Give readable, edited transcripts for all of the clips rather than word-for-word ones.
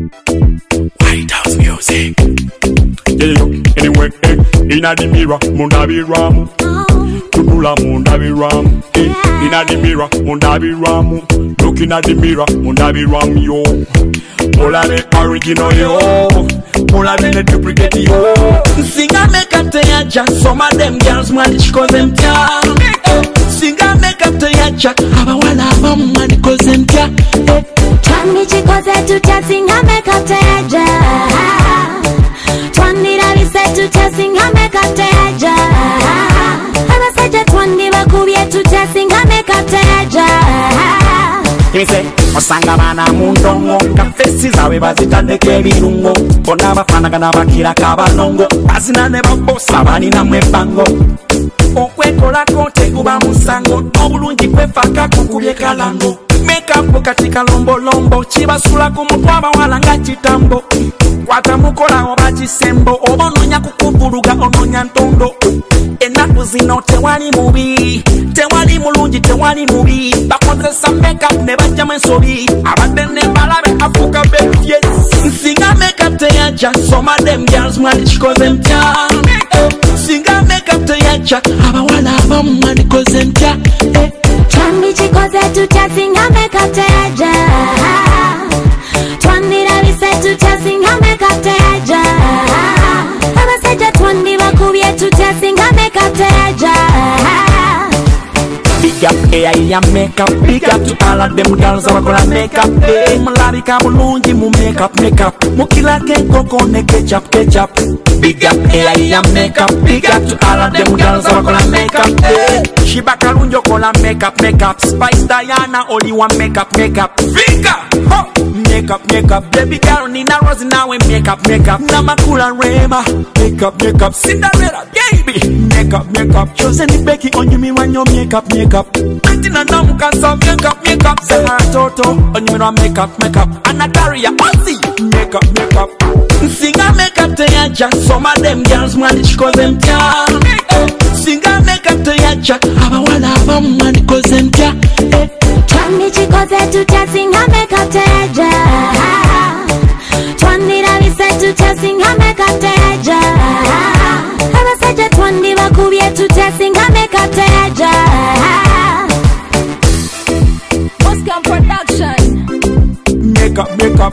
White House music. Yeah, anyway, inna the mirror, munda be ramu. Tunula munda be ramu. Inna the mirror, munda be ramu. Looking at the mirror, munda be ramu yo. Mola the original yo. Mola the duplicate yo. Singa make up to ya jack. Some of them girls want to call them tia. Singa make up to ya jack. Aba wala mama call them tia. Twani chikoze tuta singa make up to ya jack. Twani rabise tuta singa make up to ya jack. Aba saja twani bakubye tuta singa make up to ya jack. He say, Osanga mana mundongo. Kafesi zawe bazitandeke birungo. Bona bafana kana bakira kabalongo. Bazina ne babosa bani na mwebango. Okwekola kote kuba musango. Obulungi kwefaka kukubye kalango. Make up katika lombo lombo. Chibasula kumutwaba wala nga chitambo. Kwata mukola oba chisembo. Obononya kukuburuga ononya ntondo. Enaku zino tewali mubi. Tewali mulungi tewali mubi. Bakozesa make up ne bajjamu ensobi. Abadde ne balabe afuka befye. Singa make up teyaja. Some of them girls mwali chikoze mtya. Singa make up teyaja. Abawala abamu mwali koze mtya. Twani chikoze tuta singa make up teyaja. Twani rabise tuta singa make up teyaja. Abasaja twani bakubye tuta singa make up teyaja. Big up AI makeup. Big up to all of them girls abakola makeup. Mularika mulungi mu makeup. Mukila keko ne ketchup. Big up AI makeup. Big up to all of them girls abakola makeup. Shibaka lunjo kola makeup. Spice Diana only one makeup. Finger makeup. Baby girl Nina Rose now in makeup. Namakula Rema makeup. Cinderella baby makeup. Chosen Becky on you me when you makeup. Bettina Nam Kansa makeup. Zahara Toto on you makeup. Anataria Ozzy makeup. Singa makeup teyaja. Some of them girls mwali chikoze mtya. Singa makeup teyaja. Abawala abamu mwali koze mtya. Twani chikoze tuta singa makeup teyaja. Twani rabise tuta singa makeup teyaja. Abasaja twani bakubye tuta singa makeup teyaja. Oscar Production. Makeup.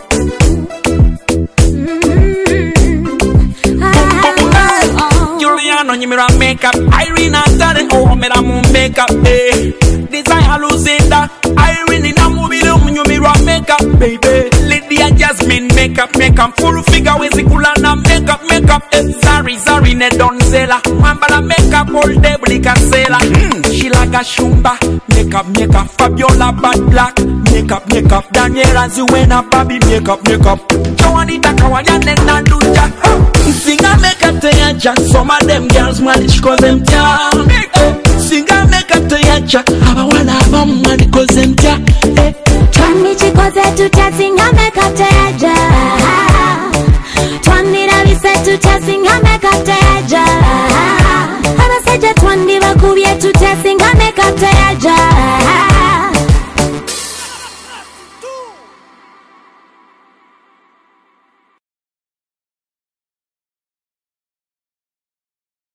Juliano nyimira makeup. Irene Atare oh mera mu makeup. Design Lucinda. Irene na mubile nyimira makeup baby. Lydia Jasmine makeup. Full figure wezikula na makeup. Zari ne Donzela. Mwambala makeup all day bulikasela. She like a shumba. Makeup. Fabiola Bad Black. Makeup. Daniela Zuena Baby makeup. Joanita Kawayane Nanduja. Singa makeup teyaja. Some of them girls mwali chikoze mtya. Singa makeup teyaja. Abawala abamu mwali koze mtya. Twani chikoze tuta singa